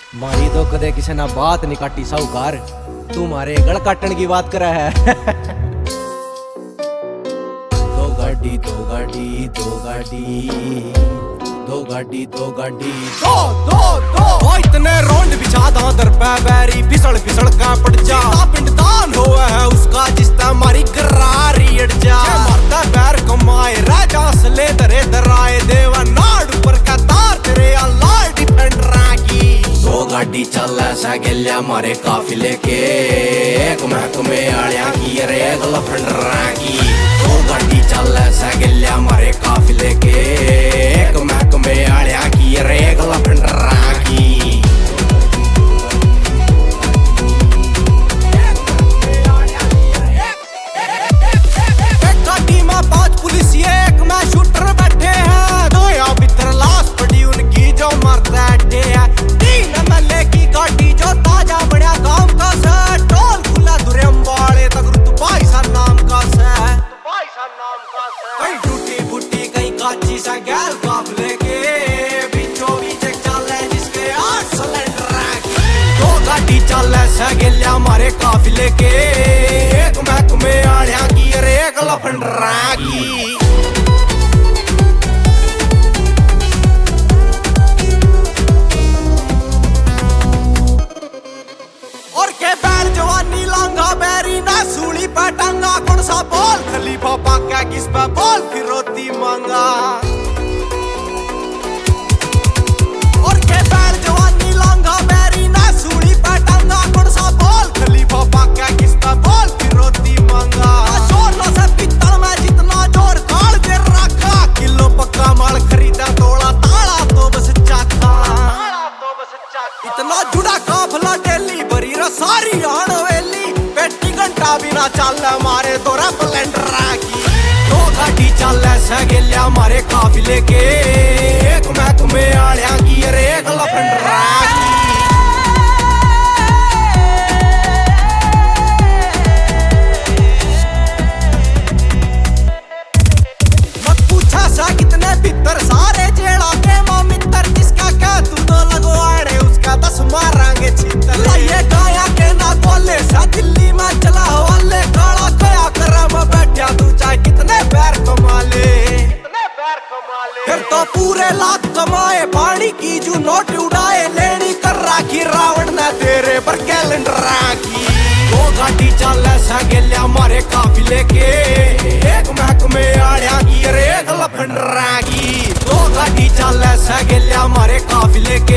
मारी तो कदे किसी ना बात नहीं काटी साहूकार, तू मारे गल काटन की बात करे है। दो गाड़ी दो गाड़ी दो गाड़ी दो गाड़ी दो गाड़ी दो दो दो ओ इतने रोंड बिछा दादर पे बैरी फिसल फिसल का पड़ जा पिंड दान होवे है उसका जिसता मारी गरारी अड़ जा मरता पैर कमाए राजा सले दरे दराए देवा नाड़ ऊपर का तार तेरे अल्लाह डिपेंड रागी। दो गाड़ी चल ऐसा गेल्या मारे काफिले के एक महकमे आलिया की अरे गला फंड रागी। दो गाड़ी चल ऐसा गेल्या मारे काफिले के एक महकमे आलिया की अरे गला फंड रागी। गेल्या मारे काफिले के एक महकमे आलिया की अरे गला फंड रागी। और के बैर जवानी लांगा बैरी ना सूली पटांगा कौन सा बोल खलीफा पाका किस पे बोल फिर रोती मांगा। और के बैर जवानी लांगा बैरी ना सूली पटांगा कौन सा बोल खलीफा पाका किस पे बोल फिर रोती मांगा। जोर ना से पित्तल में जितना जोर काल दे रखा किलो पक्का माल खरीदा तोड़ा ताला तो बस चाखा इतना जुड़ा काफला डेली बरी सारी आन वेली पेटी घंटा बिना चल मारे तोरा ब्लेंडर की। दो गाड़ी चल ऐसा गेल्या मारे काफिले के एक महकमे आलिया की अरे गला फंड रागी। मत पूछा सा कितने भीतर सारे जेड़ा के मां मित्र जिसका क्या तू तो लगवाड़े उसका 10 मारांगे छितर। लाइए गाया के ना बोले सा दिल्ली में चला हवाले काला कया करम बैठा तू चाहे कितने पैर कमा ले फिर तो पूरे लाख कमाए पानी की जो नोट उड़ाए लेनी कर राखी रावण ने तेरे पर कैलेंडर राखी। दो गाड़ी चल ऐसा गेल्या मारे काफिले के एक महकमे आलिया की अरे गला फंड रागी। दो गाड़ी चल ऐसा गेल्या मारे काफिले